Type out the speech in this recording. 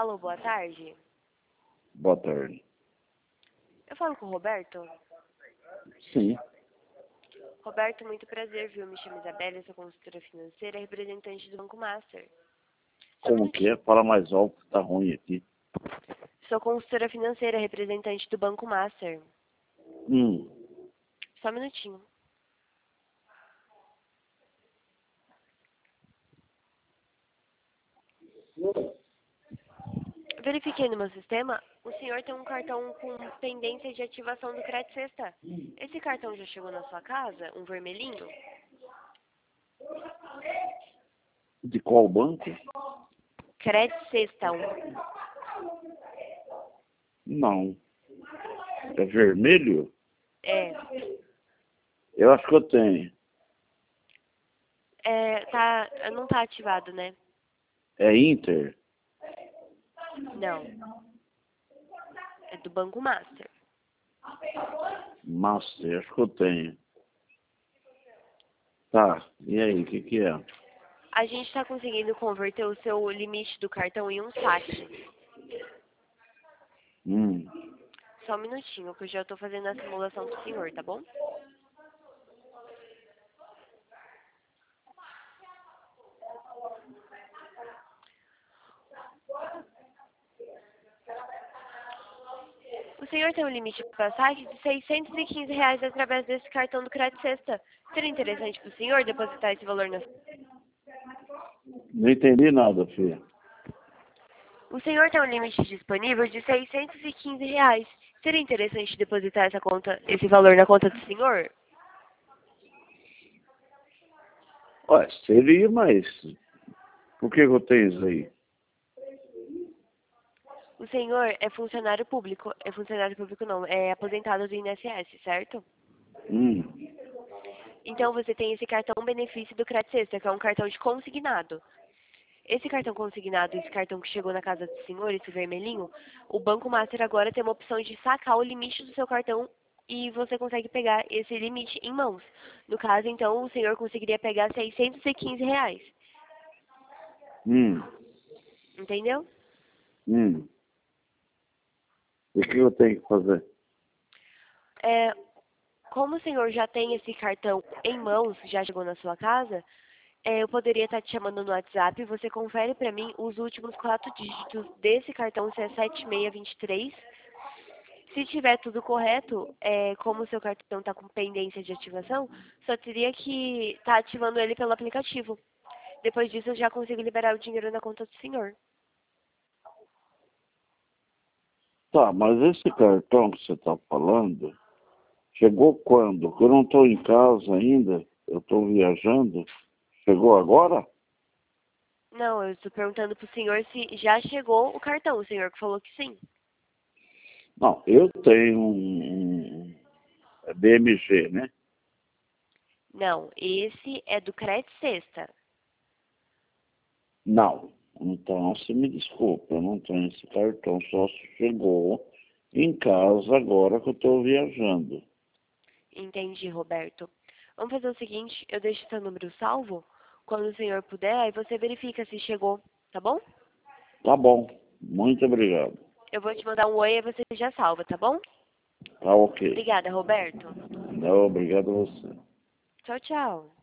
Alô, boa tarde. Boa tarde. Eu falo com o Roberto? Sim. Roberto, muito prazer, viu? Me chamo Isabela, eu sou consultora financeira, representante do Banco Master. Como que é? Fala mais alto, que tá ruim aqui. Sou consultora financeira, representante do Banco Master. Hum. Só um minutinho. Verifiquei no meu sistema, o senhor tem um cartão com pendência de ativação do Crédito Sexta. Esse cartão já chegou na sua casa? Um vermelhinho? De qual banco? Crédito Sexta, Não. É vermelho? É, Eu acho que eu tenho. não tá ativado, né? É Inter? Não, é do Banco Master. Master, acho que eu tenho. Tá, e aí, o que é? A gente está conseguindo converter o seu limite do cartão em um saque. Hum. Só um minutinho, que eu já estou fazendo a simulação pro senhor, tá bom? O senhor tem um limite para saque de R$ 615 através desse cartão do Crédito Sexta. Seria interessante para o senhor depositar esse valor na... Não entendi nada, filha. O senhor tem um limite disponível de R$ 615. Seria interessante depositar esse valor na conta do senhor? Olha, seria, mas por que eu tenho isso aí? O senhor é funcionário público. É funcionário público não, é aposentado do INSS, certo? Hum. Então você tem esse cartão benefício do Crédito Sexta, que é um cartão de consignado. Esse cartão consignado, esse cartão que chegou na casa do senhor, esse vermelhinho, o Banco Master agora tem uma opção de sacar o limite do seu cartão e você consegue pegar esse limite em mãos. No caso, então, o senhor conseguiria pegar R$ 615. Hum. Entendeu? Hum. E o que eu tenho que fazer? Como o senhor já tem esse cartão em mãos, já chegou na sua casa, eu poderia estar te chamando no WhatsApp. Você confere para mim os últimos 4 dígitos desse cartão, se é 7623. Se tiver tudo correto, como o seu cartão está com pendência de ativação, só teria que estar ativando ele pelo aplicativo. Depois disso, eu já consigo liberar o dinheiro na conta do senhor. Tá, mas esse cartão que você está falando, chegou quando? Eu não estou em casa ainda, eu estou viajando. Chegou agora? Não, eu estou perguntando para o senhor se já chegou o cartão. O senhor que falou que sim. Não, eu tenho um BMG, né? Não, esse é do Crédito Sexta. Não. Então, você me desculpa, eu não tenho esse cartão, só chegou em casa agora que eu estou viajando. Entendi, Roberto. Vamos fazer o seguinte, eu deixo seu número salvo. Quando o senhor puder, aí você verifica se chegou, tá bom? Tá bom, muito obrigado. Eu vou te mandar um oi e você já salva, tá bom? Tá ok. Obrigada, Roberto. Não, obrigado a você. Tchau, tchau.